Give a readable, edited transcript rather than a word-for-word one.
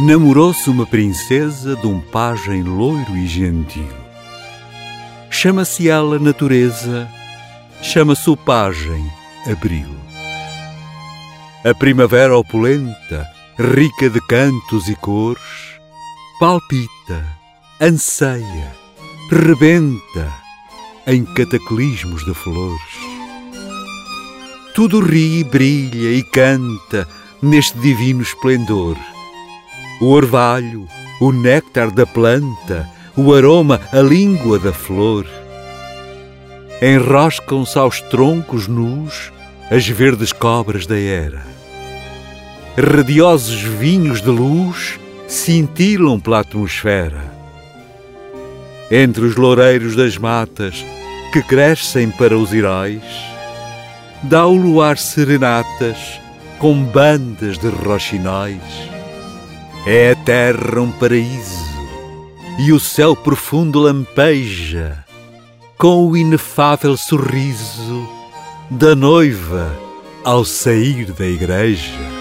Namorou-se uma princesa de um pajem loiro e gentil. Chama-se ela Natureza, chama-se o pajem Abril. A primavera opulenta, rica de cantos e cores, palpita, anseia, rebenta em cataclismos de flores. Tudo ri, brilha e canta neste divino esplendor. O orvalho, o néctar da planta, o aroma, a língua da flor. Enroscam-se aos troncos nus as verdes cobras da era. Radiosos vinhos de luz cintilam pela atmosfera. Entre os loureiros das matas que crescem para os heróis, dá o luar serenatas com bandas de roxinóis. É a terra um paraíso e o céu profundo lampeja com o inefável sorriso da noiva ao sair da igreja.